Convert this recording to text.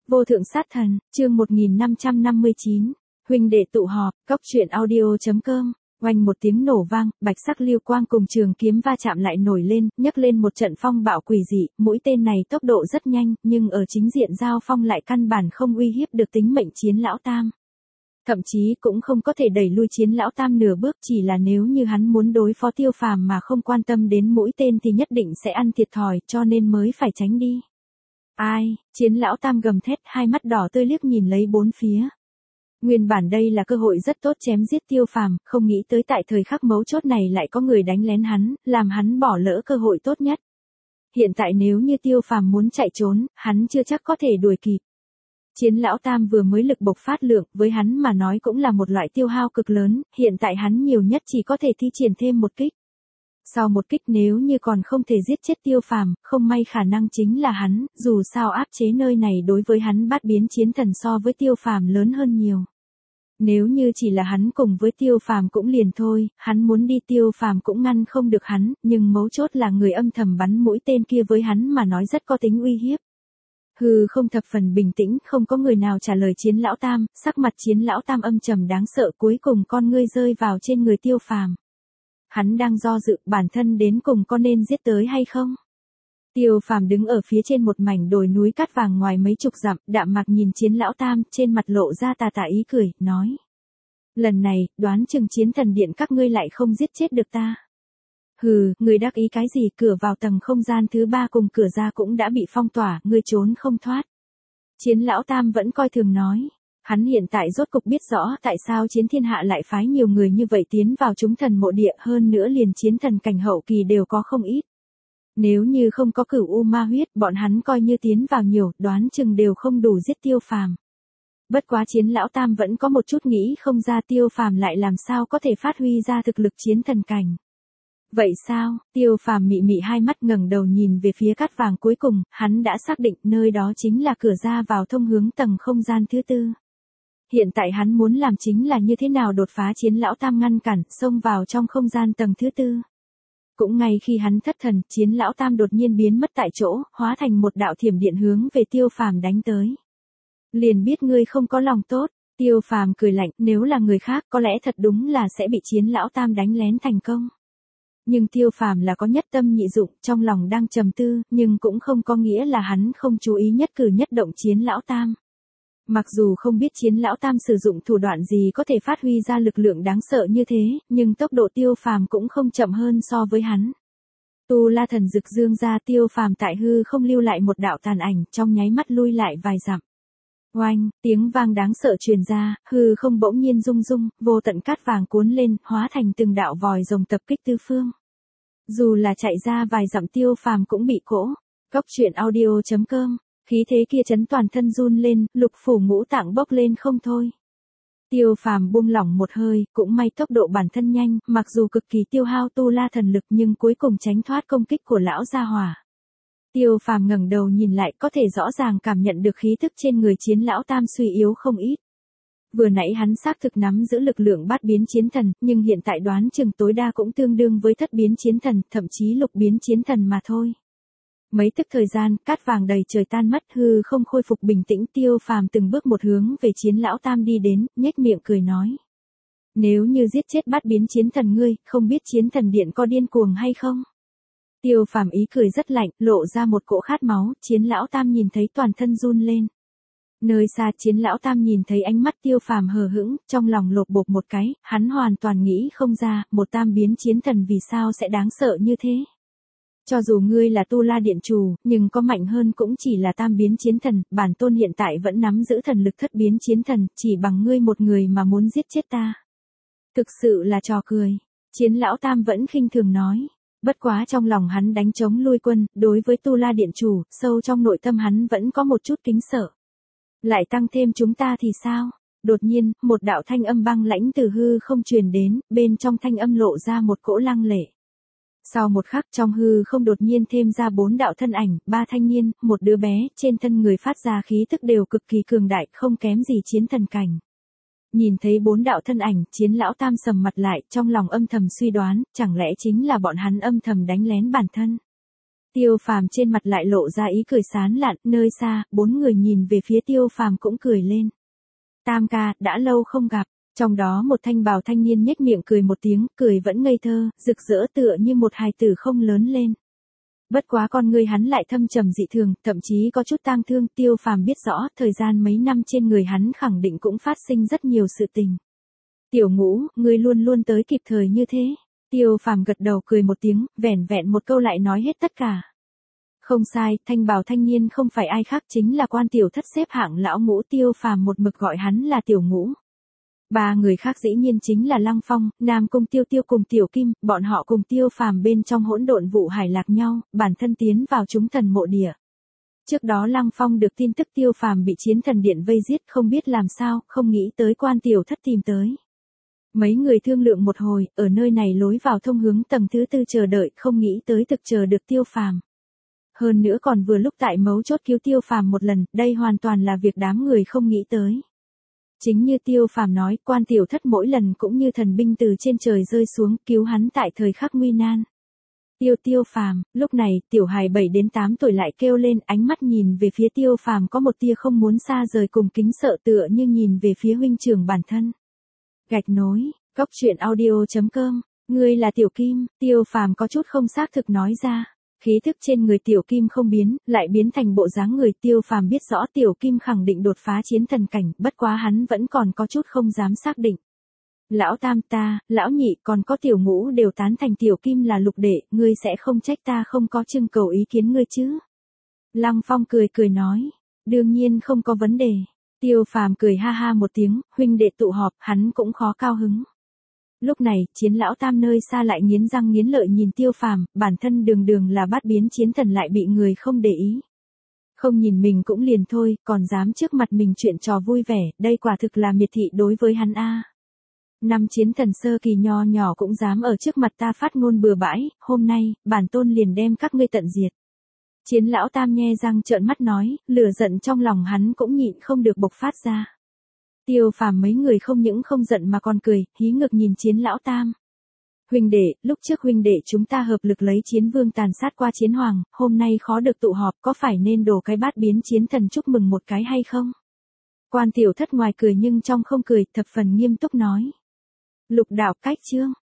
Vô thượng sát thần, chương 1559, huynh đệ tụ họp, góc truyện audio.com, oanh một tiếng nổ vang, bạch sắc lưu quang cùng trường kiếm va chạm lại nổi lên, nhấc lên một trận phong bạo quỷ dị, mũi tên này tốc độ rất nhanh, nhưng ở chính diện giao phong lại căn bản không uy hiếp được tính mệnh Chiến Lão Tam. Thậm chí cũng không có thể đẩy lui Chiến Lão Tam nửa bước, chỉ là nếu như hắn muốn đối phó Tiêu Phàm mà không quan tâm đến mũi tên thì nhất định sẽ ăn thiệt thòi, cho nên mới phải tránh đi. Ai, Chiến Lão Tam gầm thét, hai mắt đỏ tươi liếc nhìn lấy bốn phía. Nguyên bản đây là cơ hội rất tốt chém giết Tiêu Phàm, không nghĩ tới tại thời khắc mấu chốt này lại có người đánh lén hắn, làm hắn bỏ lỡ cơ hội tốt nhất. Hiện tại nếu như Tiêu Phàm muốn chạy trốn, hắn chưa chắc có thể đuổi kịp. Chiến Lão Tam vừa mới lực bộc phát lượng, với hắn mà nói cũng là một loại tiêu hao cực lớn, hiện tại hắn nhiều nhất chỉ có thể thi triển thêm một kích. Sau một kích nếu như còn không thể giết chết Tiêu Phàm, không may khả năng chính là hắn, dù sao áp chế nơi này đối với hắn bát biến chiến thần so với Tiêu Phàm lớn hơn nhiều. Nếu như chỉ là hắn cùng với Tiêu Phàm cũng liền thôi, hắn muốn đi Tiêu Phàm cũng ngăn không được hắn, nhưng mấu chốt là người âm thầm bắn mũi tên kia với hắn mà nói rất có tính uy hiếp. Hừ, không thập phần bình tĩnh, không có người nào trả lời Chiến Lão Tam, sắc mặt Chiến Lão Tam âm trầm đáng sợ, cuối cùng con ngươi rơi vào trên người Tiêu Phàm. Hắn đang do dự bản thân đến cùng có nên giết tới hay không. Tiêu Phàm đứng ở phía trên một mảnh đồi núi cát vàng ngoài mấy chục dặm, đạm mạc nhìn Chiến Lão Tam, trên mặt lộ ra tà tà ý cười, nói. Lần này, đoán chừng Chiến Thần Điện các ngươi lại không giết chết được ta. Hừ, người đắc ý cái gì, cửa vào tầng không gian thứ 3 cùng cửa ra cũng đã bị phong tỏa, ngươi trốn không thoát. Chiến Lão Tam vẫn coi thường nói. Hắn hiện tại rốt cục biết rõ tại sao Chiến Thiên Hạ lại phái nhiều người như vậy tiến vào chúng thần mộ địa, hơn nữa liền chiến thần cảnh hậu kỳ đều có không ít. Nếu như không có Cửu U Ma huyết, bọn hắn coi như tiến vào nhiều, đoán chừng đều không đủ giết Tiêu Phàm. Bất quá Chiến Lão Tam vẫn có một chút nghĩ không ra Tiêu Phàm lại làm sao có thể phát huy ra thực lực chiến thần cảnh. Vậy sao? Tiêu Phàm mị mị hai mắt ngẩng đầu nhìn về phía cát vàng cuối cùng, hắn đã xác định nơi đó chính là cửa ra vào thông hướng tầng không gian thứ 4. Hiện tại hắn muốn làm chính là như thế nào đột phá Chiến Lão Tam ngăn cản, xông vào trong không gian tầng thứ 4. Cũng ngay khi hắn thất thần, Chiến Lão Tam đột nhiên biến mất tại chỗ, hóa thành một đạo thiểm điện hướng về Tiêu Phàm đánh tới. Liền biết ngươi không có lòng tốt, Tiêu Phàm cười lạnh, nếu là người khác có lẽ thật đúng là sẽ bị Chiến Lão Tam đánh lén thành công. Nhưng Tiêu Phàm là có nhất tâm nhị dụng, trong lòng đang trầm tư, nhưng cũng không có nghĩa là hắn không chú ý nhất cử nhất động Chiến Lão Tam. Mặc dù không biết Chiến Lão Tam sử dụng thủ đoạn gì có thể phát huy ra lực lượng đáng sợ như thế, nhưng tốc độ Tiêu Phàm cũng không chậm hơn so với hắn. Tu La Thần rực dương ra, Tiêu Phàm tại hư không lưu lại một đạo tàn ảnh, trong nháy mắt lui lại vài dặm. Oanh, tiếng vang đáng sợ truyền ra, hư không bỗng nhiên rung rung, vô tận cát vàng cuốn lên, hóa thành từng đạo vòi rồng tập kích tứ phương. Dù là chạy ra vài dặm Tiêu Phàm cũng bị cỗ. Góc truyện audio.com. Khí thế kia chấn toàn thân run lên, lục phủ ngũ tạng bốc lên không thôi. Tiêu Phàm buông lỏng một hơi, cũng may tốc độ bản thân nhanh, mặc dù cực kỳ tiêu hao Tu La thần lực nhưng cuối cùng tránh thoát công kích của lão gia hỏa. Tiêu Phàm ngẩng đầu nhìn lại, có thể rõ ràng cảm nhận được khí tức trên người Chiến Lão Tam suy yếu không ít. Vừa nãy hắn xác thực nắm giữ lực lượng bát biến chiến thần, nhưng hiện tại đoán chừng tối đa cũng tương đương với thất biến chiến thần, thậm chí lục biến chiến thần mà thôi. Mấy tức thời gian, cát vàng đầy trời tan mất, hư không khôi phục bình tĩnh, Tiêu Phàm từng bước một hướng về Chiến Lão Tam đi đến, nhếch miệng cười nói. Nếu như giết chết bát biến chiến thần ngươi, không biết Chiến Thần Điện có điên cuồng hay không? Tiêu Phàm ý cười rất lạnh, lộ ra một cỗ khát máu, Chiến Lão Tam nhìn thấy toàn thân run lên. Nơi xa Chiến Lão Tam nhìn thấy ánh mắt Tiêu Phàm hờ hững, trong lòng lột bột một cái, hắn hoàn toàn nghĩ không ra, một tam biến chiến thần vì sao sẽ đáng sợ như thế. Cho dù ngươi là Tu La Điện chủ, nhưng có mạnh hơn cũng chỉ là tam biến chiến thần, bản tôn hiện tại vẫn nắm giữ thần lực thất biến chiến thần, chỉ bằng ngươi một người mà muốn giết chết ta. Thực sự là trò cười. Chiến Lão Tam vẫn khinh thường nói. Bất quá trong lòng hắn đánh chống lui quân, đối với Tu La Điện chủ, sâu trong nội tâm hắn vẫn có một chút kính sợ. Lại tăng thêm chúng ta thì sao? Đột nhiên, một đạo thanh âm băng lãnh từ hư không truyền đến, bên trong thanh âm lộ ra một cỗ lăng lệ. Sau một khắc trong hư không đột nhiên thêm ra 4 đạo thân ảnh, 3 thanh niên, một đứa bé, trên thân người phát ra khí tức đều cực kỳ cường đại, không kém gì chiến thần cảnh. Nhìn thấy 4 đạo thân ảnh, Chiến Lão Tam sầm mặt lại, trong lòng âm thầm suy đoán, chẳng lẽ chính là bọn hắn âm thầm đánh lén bản thân. Tiêu Phàm trên mặt lại lộ ra ý cười sán lạn, nơi xa, 4 người nhìn về phía Tiêu Phàm cũng cười lên. Tam ca, đã lâu không gặp. Trong đó một thanh bào thanh niên nhếch miệng cười một tiếng, cười vẫn ngây thơ, rực rỡ tựa như một hài tử không lớn lên. Bất quá con người hắn lại thâm trầm dị thường, thậm chí có chút tang thương. Tiêu Phàm biết rõ, thời gian mấy năm trên người hắn khẳng định cũng phát sinh rất nhiều sự tình. Tiểu Ngũ, ngươi luôn luôn tới kịp thời như thế. Tiêu Phàm gật đầu cười một tiếng, vẻn vẹn một câu lại nói hết tất cả. Không sai, thanh bào thanh niên không phải ai khác chính là Quan Tiểu Thất xếp hạng lão Ngũ. Tiêu Phàm một mực gọi hắn là Tiểu Ngũ. 3 người khác dĩ nhiên chính là Lăng Phong, Nam Cung Tiêu Tiêu cùng Tiểu Kim, bọn họ cùng Tiêu Phàm bên trong hỗn độn vụ hải lạc nhau, bản thân tiến vào chúng thần mộ địa. Trước đó Lăng Phong được tin tức Tiêu Phàm bị chiến thần điện vây giết, không biết làm sao, không nghĩ tới Quan Tiểu Thất tìm tới. Mấy người thương lượng một hồi, ở nơi này lối vào thông hướng tầng thứ 4 chờ đợi, không nghĩ tới thực chờ được Tiêu Phàm. Hơn nữa còn vừa lúc tại mấu chốt cứu Tiêu Phàm một lần, đây hoàn toàn là việc đám người không nghĩ tới. Chính như Tiêu Phàm nói, Quan Tiểu Thất mỗi lần cũng như thần binh từ trên trời rơi xuống, cứu hắn tại thời khắc nguy nan. Tiêu Phàm, lúc này, tiểu hài 7 đến 8 tuổi lại kêu lên, ánh mắt nhìn về phía Tiêu Phàm có một tia không muốn xa rời cùng kính sợ tựa như nhìn về phía huynh trưởng bản thân. Gạch nối, góc truyện audio.com, ngươi là Tiểu Kim, Tiêu Phàm có chút không xác thực nói ra. Khí thức trên người Tiểu Kim không biến, lại biến thành bộ dáng người. Tiêu Phàm biết rõ Tiểu Kim khẳng định đột phá chiến thần cảnh, bất quá hắn vẫn còn có chút không dám xác định. Lão Tam ta, lão Nhị còn có Tiểu Ngũ đều tán thành Tiểu Kim là lục đệ, ngươi sẽ không trách ta không có trưng cầu ý kiến ngươi chứ? Lăng Phong cười cười nói, đương nhiên không có vấn đề. Tiêu Phàm cười ha ha một tiếng, huynh đệ tụ họp, hắn cũng khó cao hứng. Lúc này, Chiến lão Tam nơi xa lại nghiến răng nghiến lợi nhìn Tiêu Phàm, bản thân đường là bát biến chiến thần lại bị người không để ý. Không nhìn mình cũng liền thôi, còn dám trước mặt mình chuyện trò vui vẻ, đây quả thực là miệt thị đối với hắn a. Năm chiến thần sơ kỳ nho nhỏ cũng dám ở trước mặt ta phát ngôn bừa bãi, hôm nay, bản tôn liền đem các ngươi tận diệt. Chiến lão Tam nhe răng trợn mắt nói, lửa giận trong lòng hắn cũng nhịn không được bộc phát ra. Tiêu Phàm mấy người không những không giận mà còn cười, hí ngược nhìn Chiến lão Tam. Huynh đệ, lúc trước huynh đệ chúng ta hợp lực lấy chiến vương tàn sát qua chiến hoàng, hôm nay khó được tụ họp, có phải nên đổ cái bát biến chiến thần chúc mừng một cái hay không? Quan Tiểu Thất ngoài cười nhưng trong không cười, thập phần nghiêm túc nói. Lục đạo cách chương.